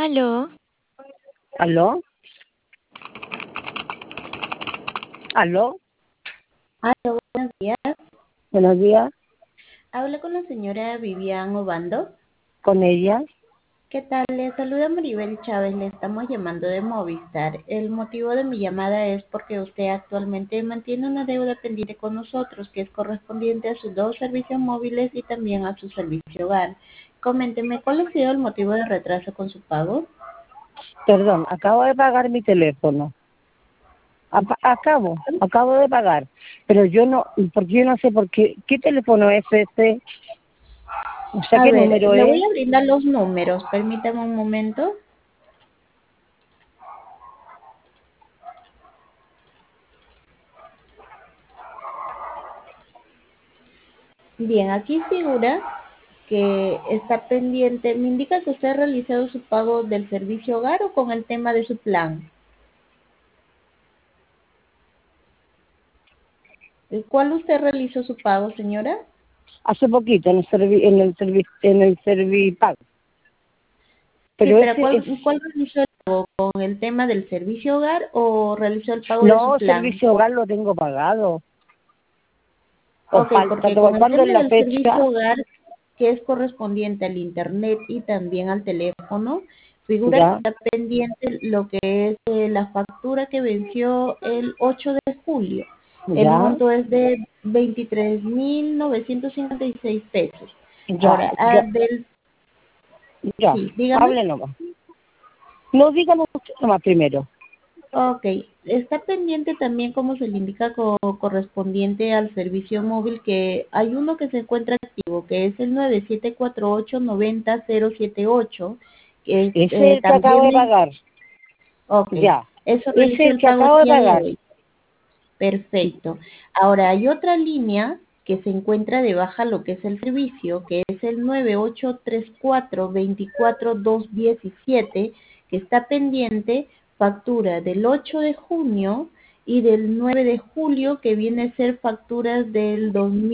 Aló, ¿Aló? ¿Aló? Aló, buenos días. Buenos días, Hablo con la señora Vivian Obando. con ella. ¿Qué tal? Le saluda Maribel Chávez, le estamos llamando de Movistar. El motivo de mi llamada es porque usted actualmente mantiene una deuda pendiente con nosotros que es correspondiente a sus dos servicios móviles y también a su servicio hogar. Coménteme, ¿cuál ha sido el motivo de retraso con su pago? Perdón, acabo de pagar mi teléfono. Acabo de pagar. Pero yo no, porque yo no sé por qué teléfono es este, o sea, A qué ver, número le voy es. a brindar los números, permítame un momento. Bien, aquí figura que está pendiente. Me indica que usted ha realizado su pago del servicio hogar o con el tema de su plan. ¿El cuál usted realizó su pago, señora? Hace poquito en el Servipago. Sí, Pero pero ese es, ¿cuál realizó el pago? ¿Con el tema del servicio hogar o realizó el pago de su no, plan? servicio hogar lo tengo pagado. O Ok, falta, porque con el ¿cuándo es tema la del servicio fecha? hogar, que es correspondiente al internet y también al teléfono, figura que Ya, está pendiente lo que es la factura que venció el 8 de julio. El ya, monto es de 23.956 pesos. ya, Ahora, ya, sí, dígame. hable nomás. No, dígame usted nomás primero. Ok, está pendiente también, como se le indica, correspondiente al servicio móvil, que hay uno que se encuentra activo, que es el 9748-90078, que Ese es el que acabo también de pagar. ok, Ya. eso Ese es realizó el el que pago el acabo de día de pagar. hoy. Perfecto. Ahora, hay otra línea que se encuentra de baja lo que es el servicio, que es el 9834-24217, que está pendiente factura del 8 de junio y del 9 de julio, que viene a ser facturas del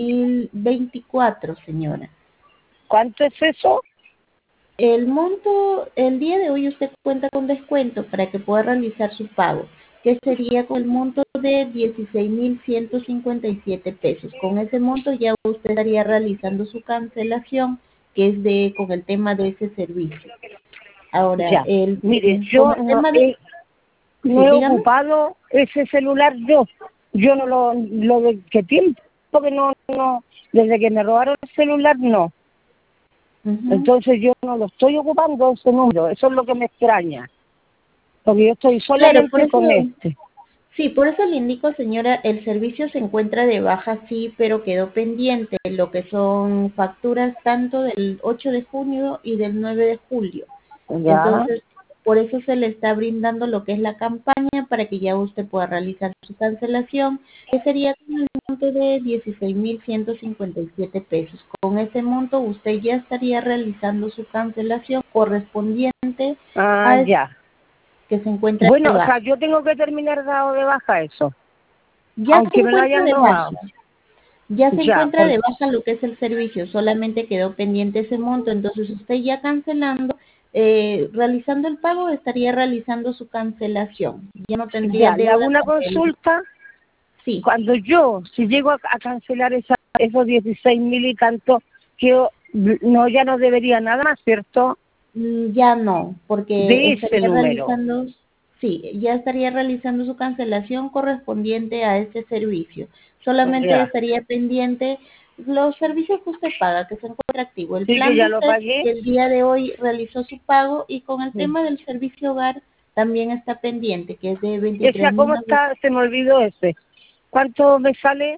2024, señora. ¿Cuánto es eso? El monto, el día de hoy usted cuenta con descuento para que pueda realizar su pago, que sería con el monto de 16.157 pesos. Con ese monto ya usted estaría realizando su cancelación, que es con el tema de ese servicio. Ahora, Ya. Mire, con yo el tema de, no sí, he dígame. ocupado ese celular yo. Yo no lo de qué tiempo que no, desde que me robaron el celular no. Ujú. Entonces yo no lo estoy ocupando ese número. Eso es lo que me extraña. Porque yo estoy Claro, por solamente eso. con este. Sí, por eso le indico, señora, el servicio se encuentra de baja, sí, pero quedó pendiente lo que son facturas tanto del 8 de junio y del 9 de julio. Ya, Entonces, por eso se le está brindando lo que es la campaña para que ya usted pueda realizar su cancelación, que sería con el monto de 16.157 pesos. Con ese monto usted ya estaría realizando su cancelación correspondiente a ya. que se encuentra de Bueno, o sea, baja. yo tengo que terminar dado de baja eso, Ya se aunque me lo encuentra hayan de baja. robado. Ya se Ya, encuentra de baja lo que es el servicio, solamente quedó pendiente ese monto, entonces usted ya cancelando, realizando el pago, estaría realizando su cancelación, ya no tendría ya, le hago deuda una con el... consulta. Sí, Cuando si llego a cancelar esos 16.000 y tanto, no, ya no debería nada más, ¿cierto? ya no, porque De ese estaría número. realizando, sí, ya estaría realizando su cancelación correspondiente a ese servicio. Solamente Ya, estaría pendiente los servicios que usted paga, que se encuentra activo. El sí que plan de ya lo usted pagué. el día de hoy realizó su pago y con el Sí. tema del servicio hogar también está pendiente, que es de Ese, ¿cómo está? Se me olvidó ese. ¿Cuánto me sale?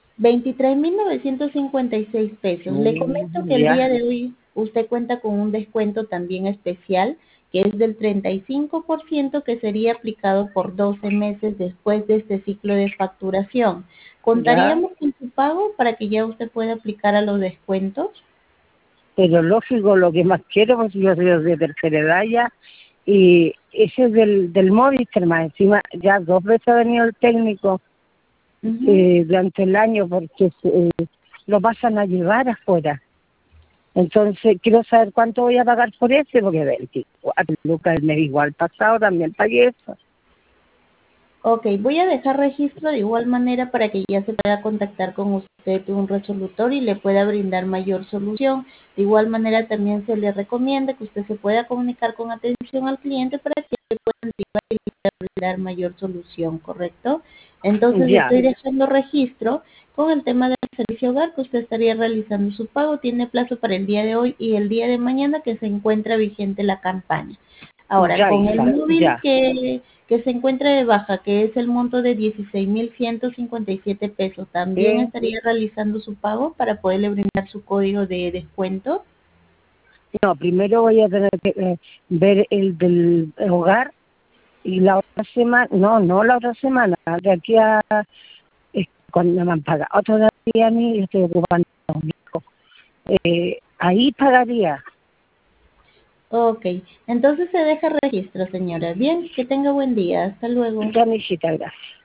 23.956 pesos. Le comento que el Ya, día de hoy usted cuenta con un descuento también especial, que es del 35%, que sería aplicado por 12 meses después de este ciclo de facturación. ya. ¿Contaríamos con su pago para que ya usted pueda aplicar a los descuentos? Pero lógico, lo que más quiero, pues yo soy de tercera edad ya, y ese es del Movistar, más encima, ya 2 veces ha venido el técnico Ujú. durante el año porque lo pasan a llevar afuera. Entonces, quiero saber cuánto voy a pagar por ese, porque 24 lucas el mes igual pasado también pagué eso. Ok, voy a dejar registro de igual manera para que ya se pueda contactar con usted un resolutor y le pueda brindar mayor solución. De igual manera también se le recomienda que usted se pueda comunicar con atención al cliente para que le puedan brindar mayor solución, ¿correcto? Entonces le Ya, estoy dejando registro con el tema del servicio hogar que usted estaría realizando su pago. Tiene plazo para el día de hoy y el día de mañana que se encuentra vigente la campaña. Ahora, ya, con el hija, móvil ya. que se encuentra de baja, que es el monto de 16.157 pesos, ¿también Sí. estaría realizando su pago para poderle brindar su código de descuento? No, primero voy a tener que ver el del hogar y la otra semana, no la otra semana, de aquí a cuando me han pagado otro día a mí, yo estoy ocupando a un hijo. Ahí pagaría. Ok, entonces se deja registro, señora. Bien, que tenga buen día. Hasta luego. Ya, mijita, gracias.